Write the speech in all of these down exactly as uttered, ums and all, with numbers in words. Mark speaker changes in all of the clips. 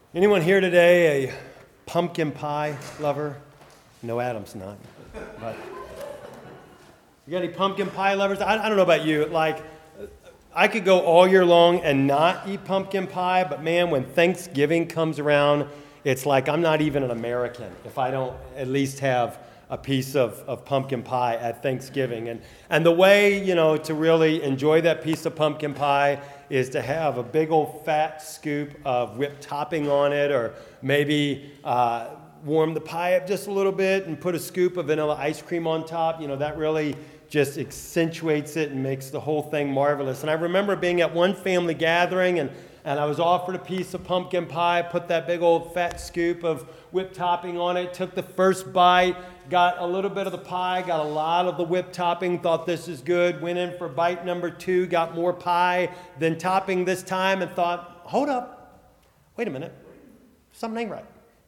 Speaker 1: Anyone here today a pumpkin pie lover? No, Adam's not. But you got any pumpkin pie lovers? I, I don't know about you. Like, I could go all year long and not eat pumpkin pie, but man, when Thanksgiving comes around, it's like I'm not even an American if I don't at least have a piece of, of pumpkin pie at Thanksgiving. And and the way, you know, to really enjoy that piece of pumpkin pie is to have a big old fat scoop of whipped topping on it, or maybe uh, warm the pie up just a little bit and put a scoop of vanilla ice cream on top. You know, that really just accentuates it and makes the whole thing marvelous. And I remember being at one family gathering, and, and I was offered a piece of pumpkin pie, put that big old fat scoop of whipped topping on it, took the first bite, got a little bit of the pie, got a lot of the whipped topping, thought this is good, went in for bite number two, got more pie than topping this time, and thought, hold up, wait a minute, something ain't right.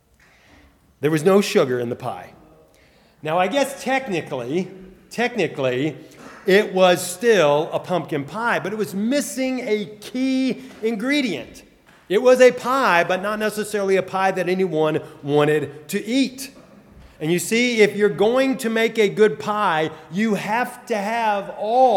Speaker 1: There was no sugar in the pie. Now, I guess technically, technically, it was still a pumpkin pie, but it was missing a key ingredient. It was a pie, but not necessarily a pie that anyone wanted to eat. And you see, if you're going to make a good pie, you have to have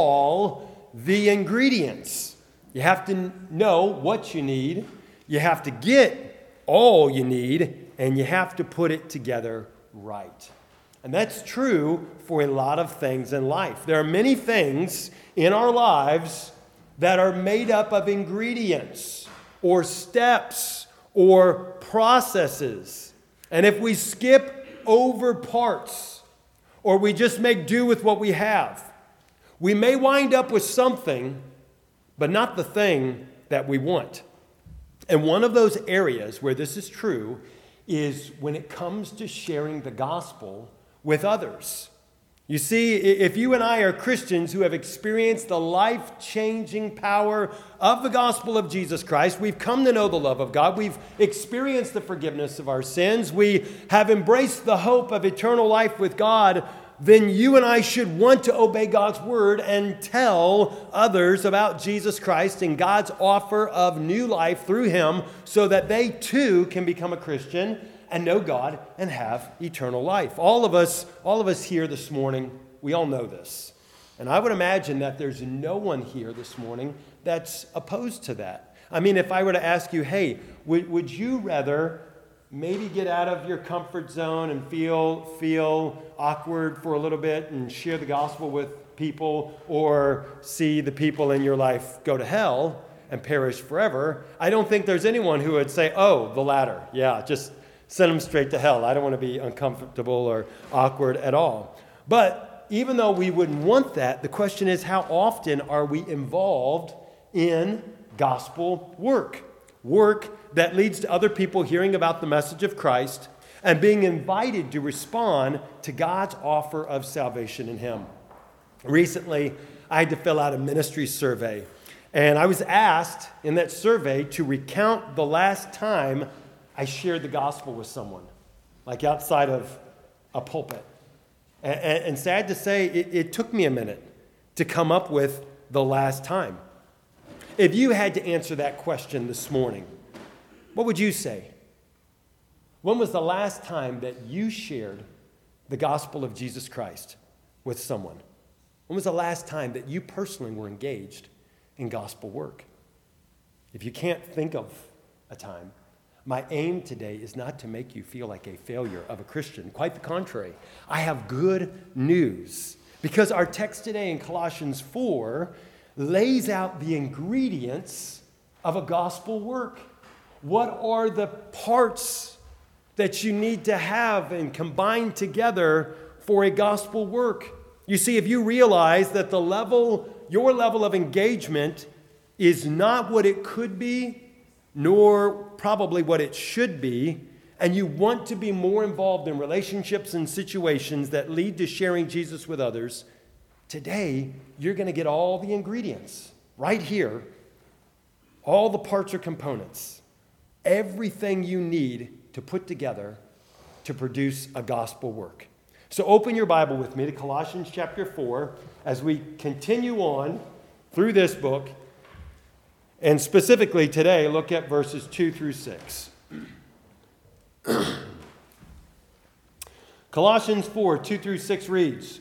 Speaker 1: all the ingredients. You have to know what you need, you have to get all you need, and you have to put it together right. And that's true for a lot of things in life. There are many things in our lives that are made up of ingredients or steps or processes. And if we skip over parts, or we just make do with what we have, we may wind up with something, but not the thing that we want. And one of those areas where this is true is when it comes to sharing the gospel with others. You see, if you and I are Christians who have experienced the life-changing power of the gospel of Jesus Christ, we've come to know the love of God, we've experienced the forgiveness of our sins, we have embraced the hope of eternal life with God, then you and I should want to obey God's word and tell others about Jesus Christ and God's offer of new life through him so that they too can become a Christian and know God and have eternal life. All of us, all of us here this morning, we all know this. And I would imagine that there's no one here this morning that's opposed to that. I mean, if I were to ask you, hey, would, would you rather maybe get out of your comfort zone and feel, feel awkward for a little bit and share the gospel with people, or see the people in your life go to hell and perish forever? I don't think there's anyone who would say, oh, the latter. Yeah, just send them straight to hell. I don't want to be uncomfortable or awkward at all. But even though we wouldn't want that, the question is, how often are we involved in gospel work? Work that leads to other people hearing about the message of Christ and being invited to respond to God's offer of salvation in him. Recently, I had to fill out a ministry survey, and I was asked in that survey to recount the last time I shared the gospel with someone, like outside of a pulpit. And, and, and sad to say, it, it took me a minute to come up with the last time. If you had to answer that question this morning, what would you say? When was the last time that you shared the gospel of Jesus Christ with someone? When was the last time that you personally were engaged in gospel work? If you can't think of a time, my aim today is not to make you feel like a failure of a Christian. Quite the contrary. I have good news, because our text today in Colossians four lays out the ingredients of a gospel work. What are the parts that you need to have and combine together for a gospel work? You see, if you realize that the level, your level of engagement is not what it could be, nor probably what it should be, and you want to be more involved in relationships and situations that lead to sharing Jesus with others, today you're going to get all the ingredients right here, all the parts or components, everything you need to put together to produce a gospel work. So open your Bible with me to Colossians chapter four as we continue on through this book. And specifically today, look at verses two through six. Colossians four, two through six reads,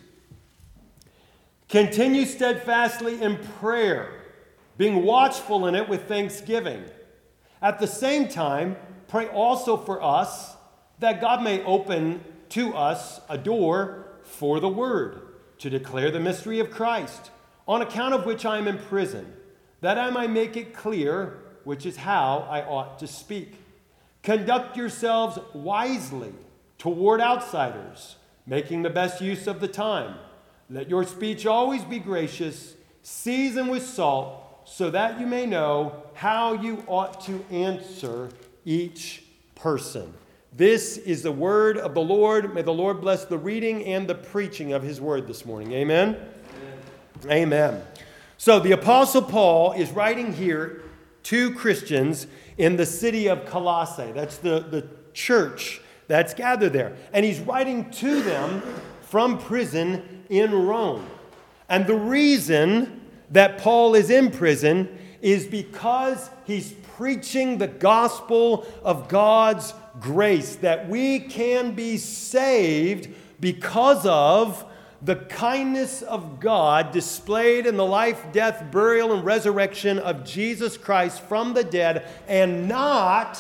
Speaker 1: "Continue steadfastly in prayer, being watchful in it with thanksgiving. At the same time, pray also for us, that God may open to us a door for the word, to declare the mystery of Christ, on account of which I am in prison, that I might make it clear which is how I ought to speak. Conduct yourselves wisely toward outsiders, making the best use of the time. Let your speech always be gracious, seasoned with salt, so that you may know how you ought to answer each person." This is the word of the Lord. May the Lord bless the reading and the preaching of his word this morning. Amen? Amen. Amen. So the Apostle Paul is writing here to Christians in the city of Colossae. That's the, the church that's gathered there. And he's writing to them from prison in Rome. And the reason that Paul is in prison is because he's preaching the gospel of God's grace, that we can be saved because of the kindness of God displayed in the life, death, burial, and resurrection of Jesus Christ from the dead, and not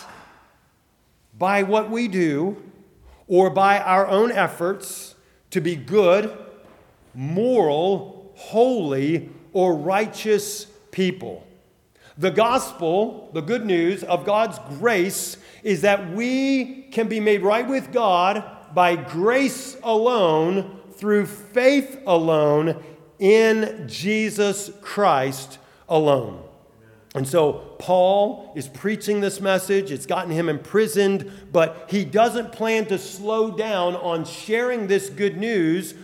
Speaker 1: by what we do or by our own efforts to be good, moral, holy, or righteous people. The gospel, the good news of God's grace, is that we can be made right with God by grace alone, through faith alone, in Jesus Christ alone. And so Paul is preaching this message. It's gotten him imprisoned, but he doesn't plan to slow down on sharing this good news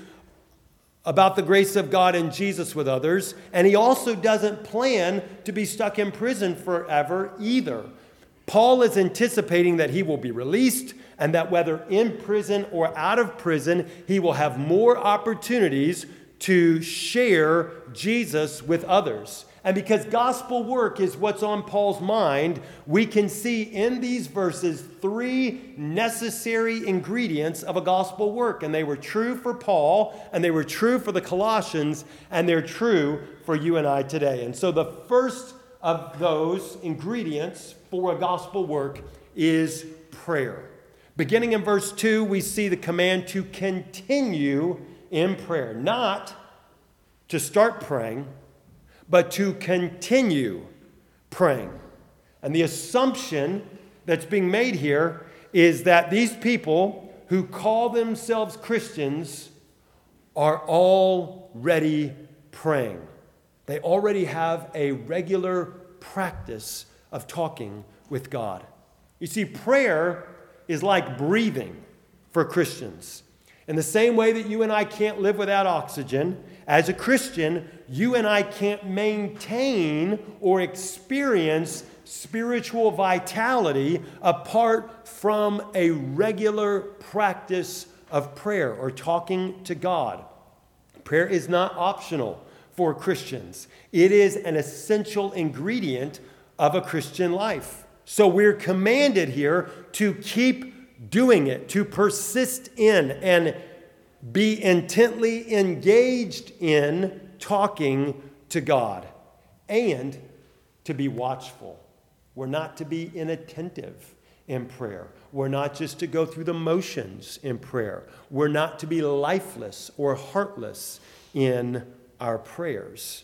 Speaker 1: about the grace of God and Jesus with others. And he also doesn't plan to be stuck in prison forever either. Paul is anticipating that he will be released, and that whether in prison or out of prison, he will have more opportunities to share Jesus with others. And because gospel work is what's on Paul's mind, we can see in these verses three necessary ingredients of a gospel work. And they were true for Paul, and they were true for the Colossians, and they're true for you and I today. And so the first of those ingredients for a gospel work is prayer. Beginning in verse two, we see the command to continue in prayer. Not to start praying, but to continue praying. And the assumption that's being made here is that these people who call themselves Christians are already praying. They already have a regular practice of talking with God. You see, prayer is like breathing for Christians. In the same way that you and I can't live without oxygen, as a Christian, you and I can't maintain or experience spiritual vitality apart from a regular practice of prayer or talking to God. Prayer is not optional for Christians. It is an essential ingredient of a Christian life. So we're commanded here to keep doing it, to persist in and be intently engaged in talking to God, and to be watchful. We're not to be inattentive in prayer. We're not just to go through the motions in prayer. We're not to be lifeless or heartless in our prayers.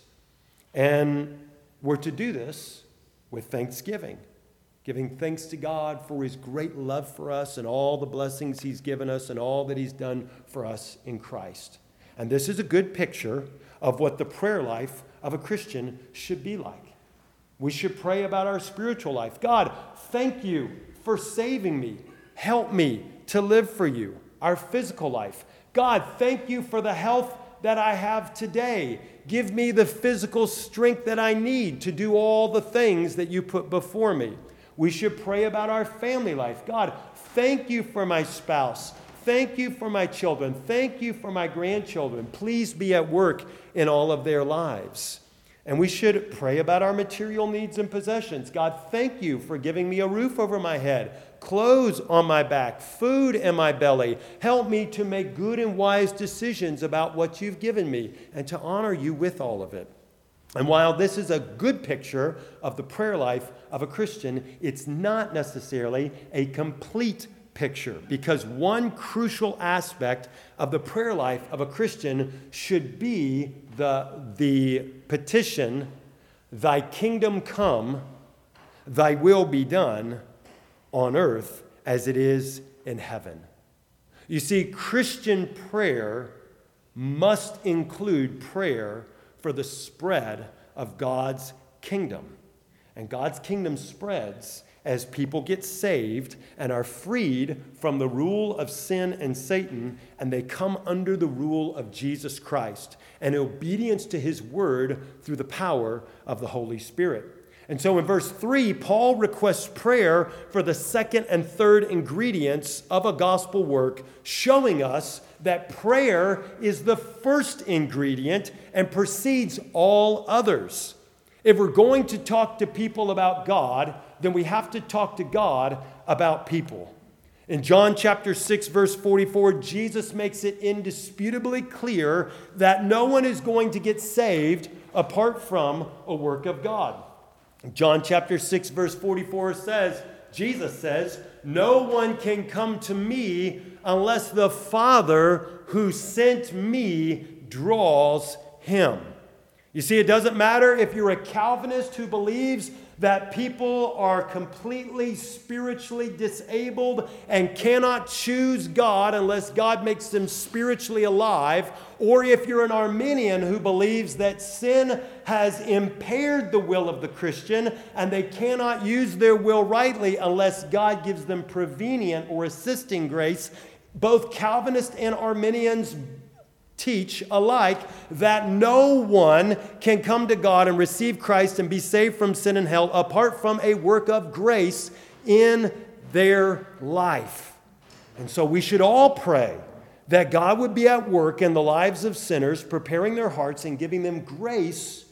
Speaker 1: And we're to do this with thanksgiving, giving thanks to God for his great love for us and all the blessings he's given us and all that he's done for us in Christ. And this is a good picture of what the prayer life of a Christian should be like. We should pray about our spiritual life. God, thank you for saving me. Help me to live for you. Our physical life. God, thank you for the health that I have today. Give me the physical strength that I need to do all the things that you put before me. We should pray about our family life. God, thank you for my spouse. Thank you for my children. Thank you for my grandchildren. Please be at work in all of their lives. And we should pray about our material needs and possessions. God, thank you for giving me a roof over my head, clothes on my back, food in my belly. Help me to make good and wise decisions about what you've given me and to honor you with all of it. And while this is a good picture of the prayer life of a Christian, it's not necessarily a complete picture, because one crucial aspect of the prayer life of a Christian should be the, the petition, "Thy kingdom come, thy will be done on earth as it is in heaven." You see, Christian prayer must include prayer for the spread of God's kingdom. And God's kingdom spreads as people get saved and are freed from the rule of sin and Satan, and they come under the rule of Jesus Christ and obedience to his word through the power of the Holy Spirit. And so in verse three, Paul requests prayer for the second and third ingredients of a gospel work, showing us that prayer is the first ingredient and precedes all others. If we're going to talk to people about God, then we have to talk to God about people. In John chapter six, verse forty-four, Jesus makes it indisputably clear that no one is going to get saved apart from a work of God. John chapter six, verse forty-four says, Jesus says, "No one can come to me unless the Father who sent me draws him." You see, it doesn't matter if you're a Calvinist who believes that people are completely spiritually disabled and cannot choose God unless God makes them spiritually alive, or if you're an Arminian who believes that sin has impaired the will of the Christian and they cannot use their will rightly unless God gives them prevenient or assisting grace. Both Calvinists and Arminians teach alike that no one can come to God and receive Christ and be saved from sin and hell apart from a work of grace in their life. And so we should all pray that God would be at work in the lives of sinners, preparing their hearts and giving them grace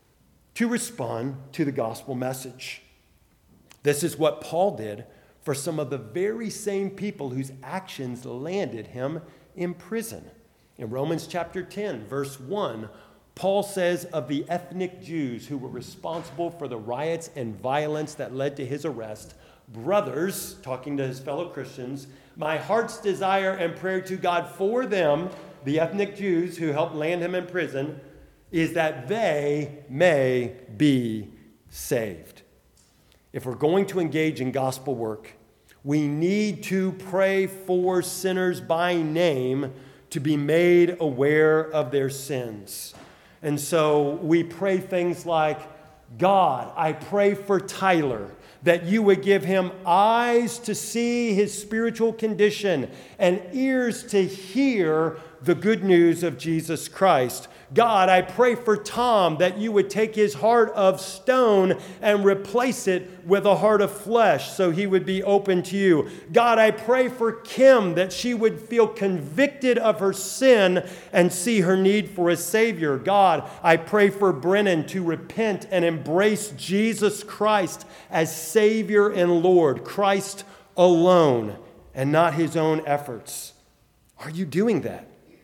Speaker 1: to respond to the gospel message. This is what Paul did for some of the very same people whose actions landed him in prison. In Romans chapter ten, verse one, Paul says of the ethnic Jews who were responsible for the riots and violence that led to his arrest, "Brothers," talking to his fellow Christians, "my heart's desire and prayer to God for them," the ethnic Jews who helped land him in prison, "is that they may be saved." If we're going to engage in gospel work, we need to pray for sinners by name to be made aware of their sins. And so we pray things like, "God, I pray for Tyler, that you would give him eyes to see his spiritual condition and ears to hear the good news of Jesus Christ. God, I pray for Tom that you would take his heart of stone and replace it with a heart of flesh so he would be open to you. God, I pray for Kim that she would feel convicted of her sin and see her need for a Savior. God, I pray for Brennan to repent and embrace Jesus Christ as Savior and Lord, Christ alone and not his own efforts." Are you doing that?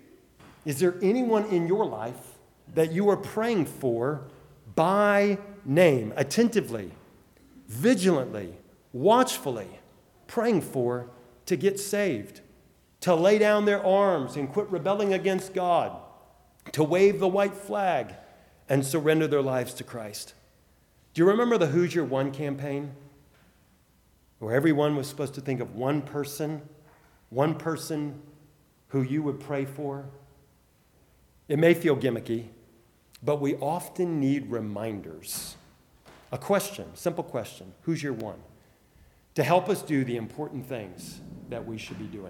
Speaker 1: Is there anyone in your life that you are praying for by name, attentively, vigilantly, watchfully, praying for to get saved, to lay down their arms and quit rebelling against God, to wave the white flag and surrender their lives to Christ? Do you remember the Hoosier One campaign, where everyone was supposed to think of one person, one person who you would pray for? It may feel gimmicky, but we often need reminders. A question, simple question, who's your one? To help us do the important things that we should be doing.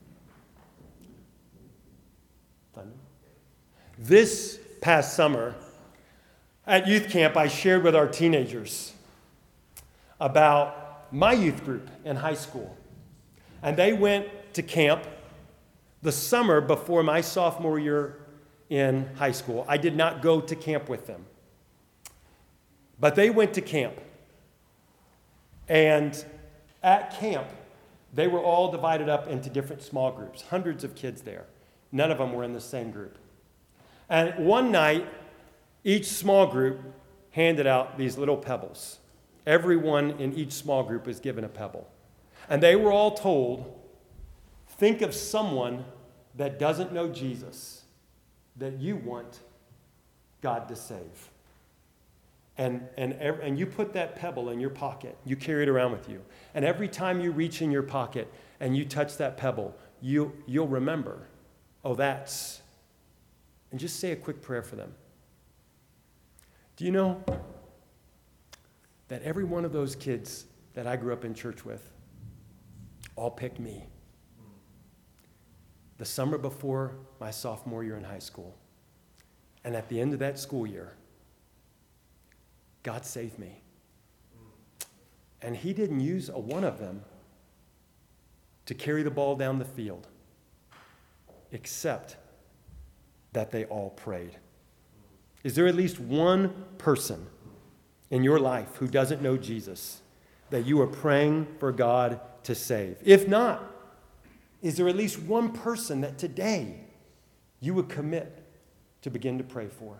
Speaker 1: Thunder? This past summer, at youth camp, I shared with our teenagers about my youth group in high school. And they went to camp the summer before my sophomore year in high school. I did not go to camp with them. But they went to camp. And At camp, they were all divided up into different small groups, hundreds of kids there. None of them were in the same group. And one night, each small group handed out these little pebbles. Everyone in each small group was given a pebble. And they were all told, think of someone that doesn't know Jesus that you want God to save. And, and, and you put that pebble in your pocket. You carry it around with you. And every time you reach in your pocket and you touch that pebble, you, you'll remember, oh, that's... And just say a quick prayer for them. Do you know that every one of those kids that I grew up in church with all picked me? The summer before my sophomore year in high school. And at the end of that school year, God saved me. And he didn't use a one of them to carry the ball down the field, except that they all prayed. Is there at least one person in your life who doesn't know Jesus that you are praying for God to save? If not, is there at least one person that today you would commit to begin to pray for?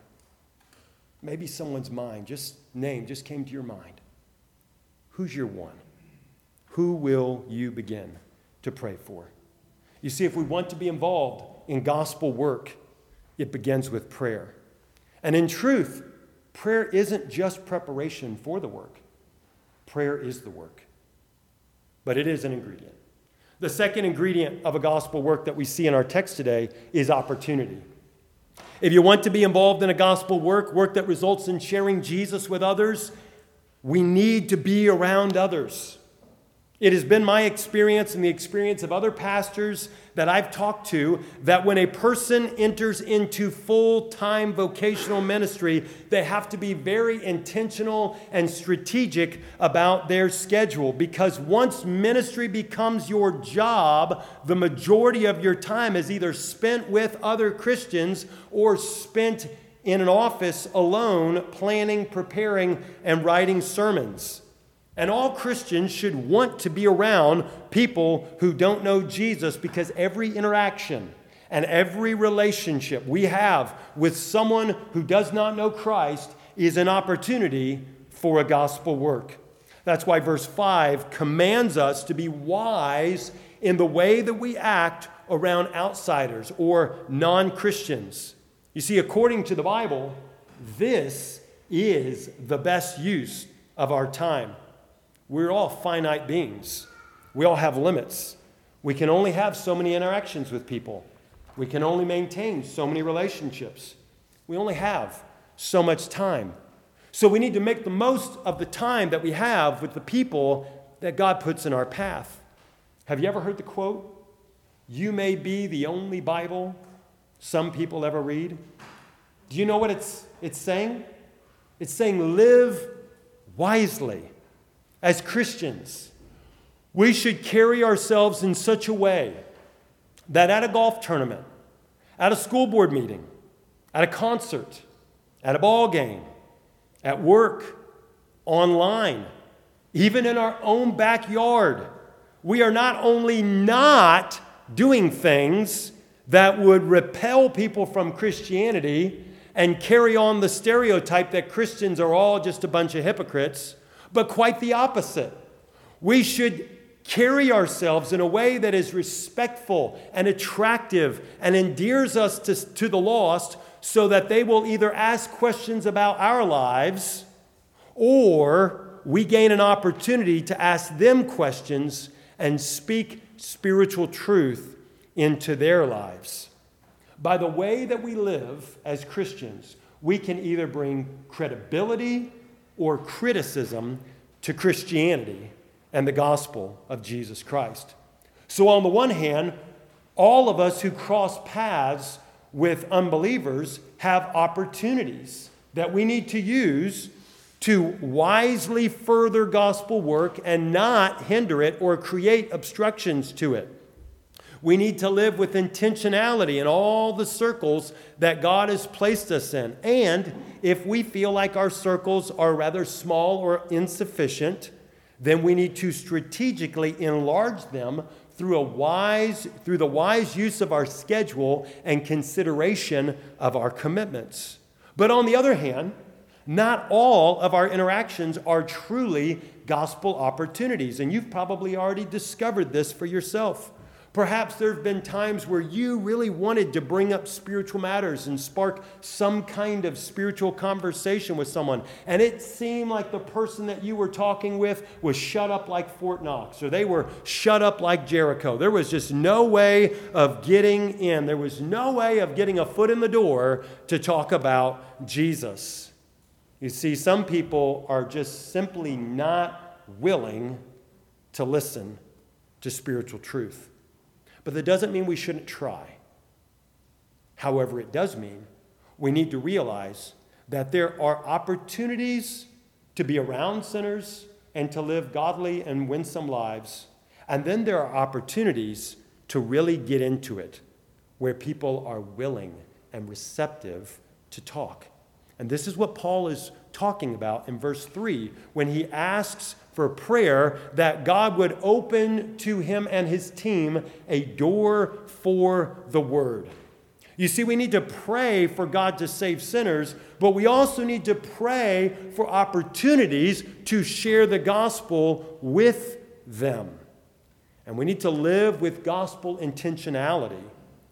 Speaker 1: Maybe someone's mind, just name, just came to your mind. Who's your one? Who will you begin to pray for? You see, if we want to be involved in gospel work, it begins with prayer. And in truth, prayer isn't just preparation for the work. Prayer is the work. But it is an ingredient. The second ingredient of a gospel work that we see in our text today is opportunity. If you want to be involved in a gospel work, work that results in sharing Jesus with others, we need to be around others. It has been my experience and the experience of other pastors that I've talked to that when a person enters into full-time vocational ministry, they have to be very intentional and strategic about their schedule, because once ministry becomes your job, the majority of your time is either spent with other Christians or spent in an office alone, planning, preparing, and writing sermons. And all Christians should want to be around people who don't know Jesus, because every interaction and every relationship we have with someone who does not know Christ is an opportunity for a gospel work. That's why verse five commands us to be wise in the way that we act around outsiders or non-Christians. You see, according to the Bible, this is the best use of our time. We're all finite beings. We all have limits. We can only have so many interactions with people. We can only maintain so many relationships. We only have so much time. So we need to make the most of the time that we have with the people that God puts in our path. Have you ever heard the quote, "You may be the only Bible some people ever read"? Do you know what it's, it's saying? It's saying live wisely. As Christians, we should carry ourselves in such a way that at a golf tournament, at a school board meeting, at a concert, at a ball game, at work, online, even in our own backyard, we are not only not doing things that would repel people from Christianity and carry on the stereotype that Christians are all just a bunch of hypocrites, but quite the opposite. We should carry ourselves in a way that is respectful and attractive and endears us to, to the lost, so that they will either ask questions about our lives or we gain an opportunity to ask them questions and speak spiritual truth into their lives. By the way that we live as Christians, we can either bring credibility or criticism to Christianity and the gospel of Jesus Christ. So on the one hand, all of us who cross paths with unbelievers have opportunities that we need to use to wisely further gospel work and not hinder it or create obstructions to it. We need to live with intentionality in all the circles that God has placed us in. And if we feel like our circles are rather small or insufficient, then we need to strategically enlarge them through a wise, through the wise use of our schedule and consideration of our commitments. But on the other hand, not all of our interactions are truly gospel opportunities, and you've probably already discovered this for yourself. Perhaps there have been times where you really wanted to bring up spiritual matters and spark some kind of spiritual conversation with someone, and it seemed like the person that you were talking with was shut up like Fort Knox, or they were shut up like Jericho. There was just no way of getting in. There was no way of getting a foot in the door to talk about Jesus. You see, some people are just simply not willing to listen to spiritual truth. But that doesn't mean we shouldn't try. However, it does mean we need to realize that there are opportunities to be around sinners and to live godly and winsome lives. And then there are opportunities to really get into it, where people are willing and receptive to talk. And this is what Paul is talking about in verse three when he asks for prayer that God would open to him and his team a door for the word. You see, we need to pray for God to save sinners, but we also need to pray for opportunities to share the gospel with them. And we need to live with gospel intentionality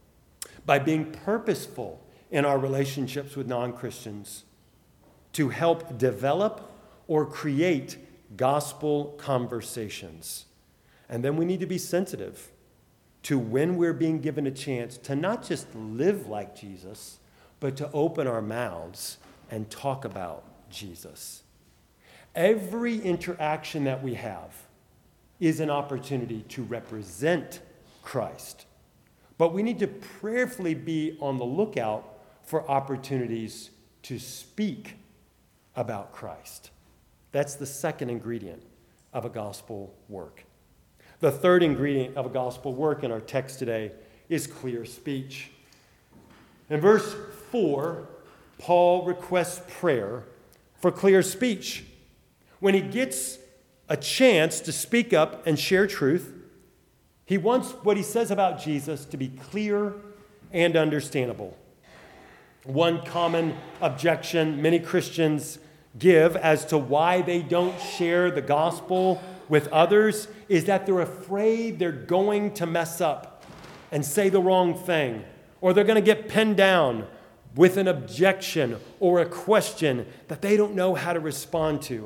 Speaker 1: by being purposeful in our relationships with non-Christians to help develop or create gospel conversations. And then we need to be sensitive to when we're being given a chance to not just live like Jesus, but to open our mouths and talk about Jesus. Every interaction that we have is an opportunity to represent Christ. But we need to prayerfully be on the lookout for opportunities to speak about Christ. That's the second ingredient of a gospel work. The third ingredient of a gospel work in our text today is clear speech. In verse four, Paul requests prayer for clear speech. When he gets a chance to speak up and share truth, he wants what he says about Jesus to be clear and understandable. One common objection many Christians give as to why they don't share the gospel with others is that they're afraid they're going to mess up and say the wrong thing, or they're going to get pinned down with an objection or a question that they don't know how to respond to.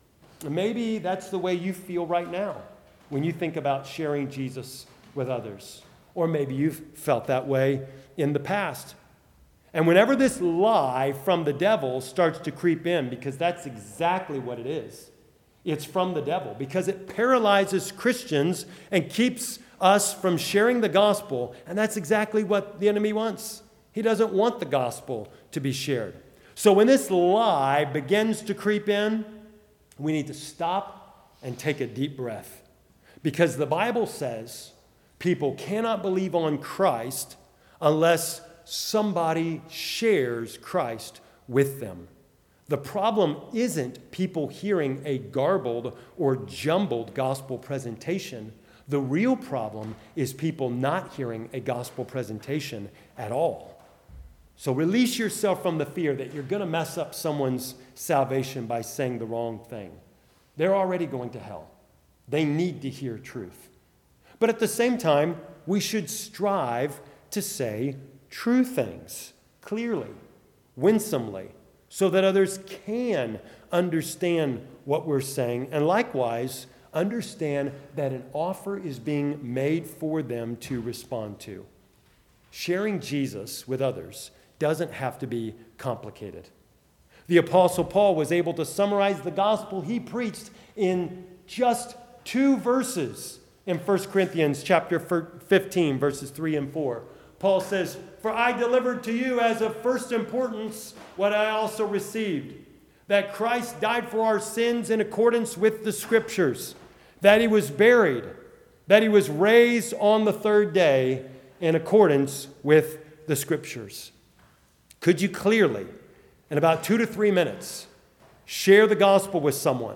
Speaker 1: Maybe that's the way you feel right now when you think about sharing Jesus with others, or maybe you've felt that way in the past. And whenever this lie from the devil starts to creep in, because that's exactly what it is, it's from the devil, because it paralyzes Christians and keeps us from sharing the gospel, and that's exactly what the enemy wants. He doesn't want the gospel to be shared. So when this lie begins to creep in, we need to stop and take a deep breath, because the Bible says people cannot believe on Christ unless somebody shares Christ with them. The problem isn't people hearing a garbled or jumbled gospel presentation. The real problem is people not hearing a gospel presentation at all. So release yourself from the fear that you're going to mess up someone's salvation by saying the wrong thing. They're already going to hell. They need to hear truth. But at the same time, we should strive to say true things clearly, winsomely, so that others can understand what we're saying, and likewise understand that an offer is being made for them to respond to. Sharing Jesus with others doesn't have to be complicated. The Apostle Paul was able to summarize the gospel he preached in just two verses in First Corinthians chapter fifteen, verses three and four. Paul says, "For I delivered to you as of first importance what I also received, that Christ died for our sins in accordance with the Scriptures, that he was buried, that he was raised on the third day in accordance with the Scriptures." Could you clearly, in about two to three minutes, share the gospel with someone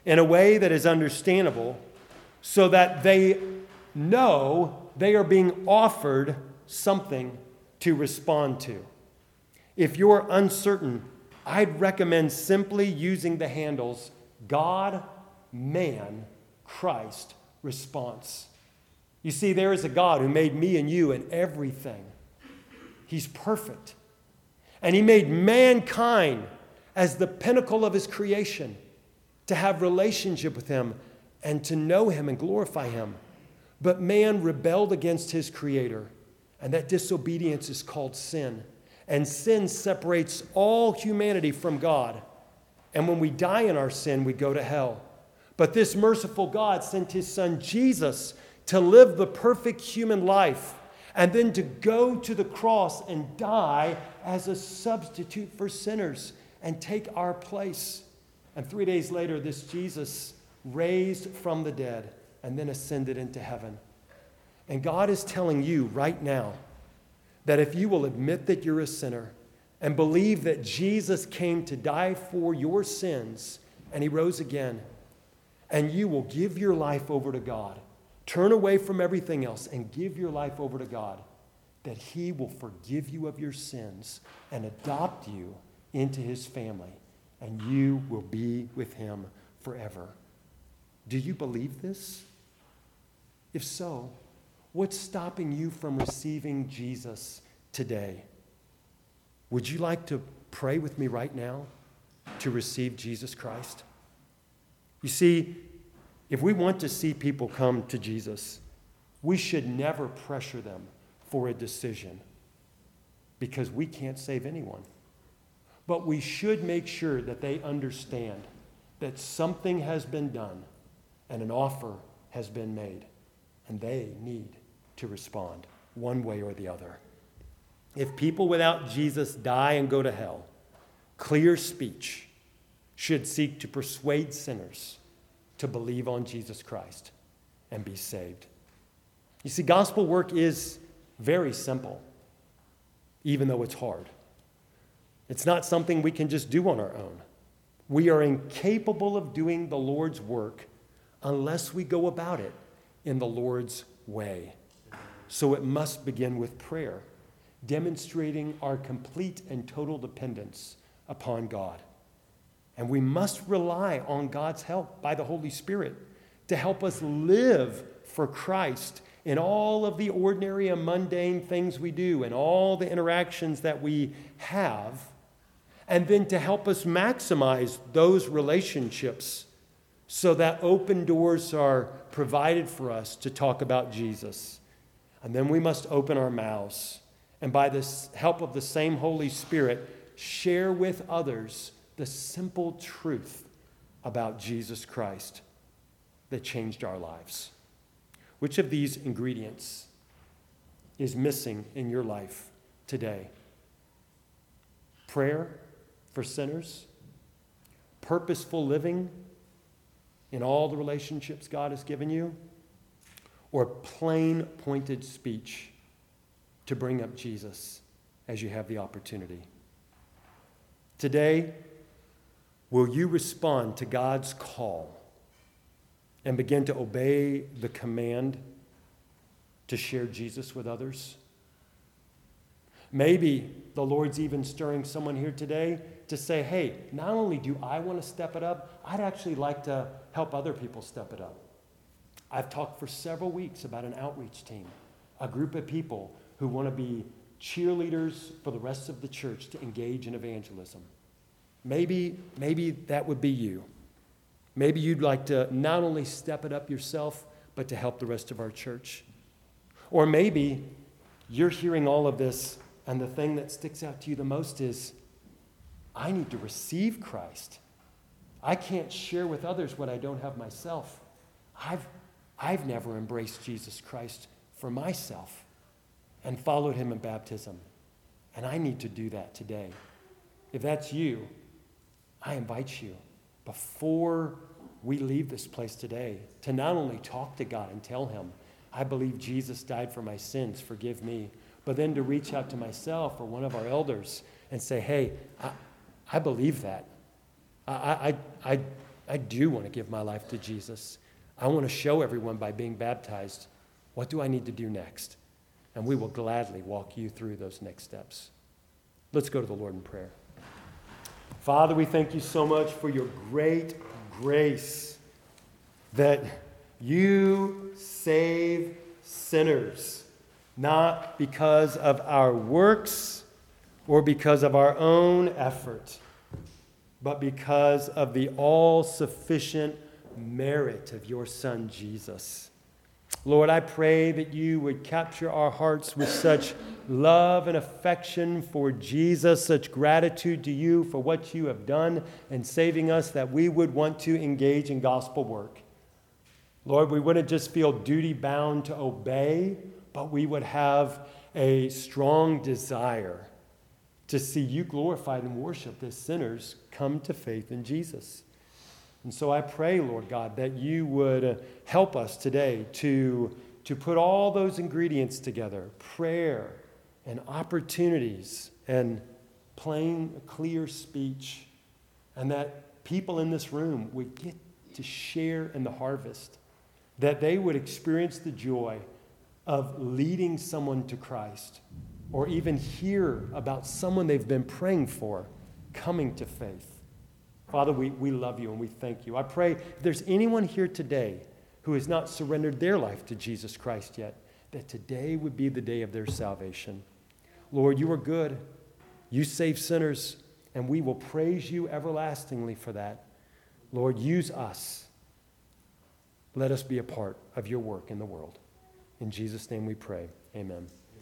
Speaker 1: in a way that is understandable so that they know they are being offered something to respond to. If you're uncertain, I'd recommend simply using the handles God, man, Christ, response. You see, there is a God who made me and you and everything. He's perfect. And he made mankind as the pinnacle of his creation to have relationship with him and to know him and glorify him. But man rebelled against his creator, and that disobedience is called sin. And sin separates all humanity from God. And when we die in our sin, we go to hell. But this merciful God sent his son Jesus to live the perfect human life and then to go to the cross and die as a substitute for sinners and take our place. And three days later, this Jesus raised from the dead and then ascended into heaven. And God is telling you right now that if you will admit that you're a sinner and believe that Jesus came to die for your sins and he rose again, and you will give your life over to God, turn away from everything else and give your life over to God, that he will forgive you of your sins and adopt you into his family, and you will be with him forever. Do you believe this? If so, what's stopping you from receiving Jesus today? Would you like to pray with me right now to receive Jesus Christ? You see, if we want to see people come to Jesus, we should never pressure them for a decision because we can't save anyone. But we should make sure that they understand that something has been done and an offer has been made, and they need to respond one way or the other. If people without Jesus die and go to hell, clear speech should seek to persuade sinners to believe on Jesus Christ and be saved. You see, gospel work is very simple, even though it's hard. It's not something we can just do on our own. We are incapable of doing the Lord's work unless we go about it in the Lord's way. So it must begin with prayer, demonstrating our complete and total dependence upon God. And we must rely on God's help by the Holy Spirit to help us live for Christ in all of the ordinary and mundane things we do and all the interactions that we have, and then to help us maximize those relationships so that open doors are provided for us to talk about Jesus. And then we must open our mouths and by the help of the same Holy Spirit, share with others the simple truth about Jesus Christ that changed our lives. Which of these ingredients is missing in your life today? Prayer for sinners? Purposeful living in all the relationships God has given you? Or plain pointed speech to bring up Jesus as you have the opportunity? Today, will you respond to God's call and begin to obey the command to share Jesus with others? Maybe the Lord's even stirring someone here today to say, hey, not only do I want to step it up, I'd actually like to help other people step it up. I've talked for several weeks about an outreach team, a group of people who want to be cheerleaders for the rest of the church to engage in evangelism. Maybe, maybe that would be you. Maybe you'd like to not only step it up yourself, but to help the rest of our church. Or maybe you're hearing all of this, and the thing that sticks out to you the most is, I need to receive Christ. I can't share with others what I don't have myself. I've, I've never embraced Jesus Christ for myself and followed him in baptism. And I need to do that today. If that's you, I invite you, before we leave this place today, to not only talk to God and tell him, I believe Jesus died for my sins, forgive me, but then to reach out to myself or one of our elders and say, hey, I, I believe that. I, I, I, I do want to give my life to Jesus. I want to show everyone by being baptized, what do I need to do next? And we will gladly walk you through those next steps. Let's go to the Lord in prayer. Father, we thank you so much for your great grace that you save sinners, not because of our works or because of our own effort, but because of the all-sufficient merit of your Son, Jesus. Lord, I pray that you would capture our hearts with such love and affection for Jesus, such gratitude to you for what you have done in saving us, that we would want to engage in gospel work. Lord, we wouldn't just feel duty-bound to obey, but we would have a strong desire to see you glorified and worshiped as sinners come to faith in Jesus. And so I pray, Lord God, that you would help us today to, to put all those ingredients together, prayer and opportunities and plain, clear speech, and that people in this room would get to share in the harvest, that they would experience the joy of leading someone to Christ, or even hear about someone they've been praying for coming to faith. Father, we, we love you and we thank you. I pray if there's anyone here today who has not surrendered their life to Jesus Christ yet, that today would be the day of their salvation. Lord, you are good. You save sinners, and we will praise you everlastingly for that. Lord, use us. Let us be a part of your work in the world. In Jesus' name we pray. Amen.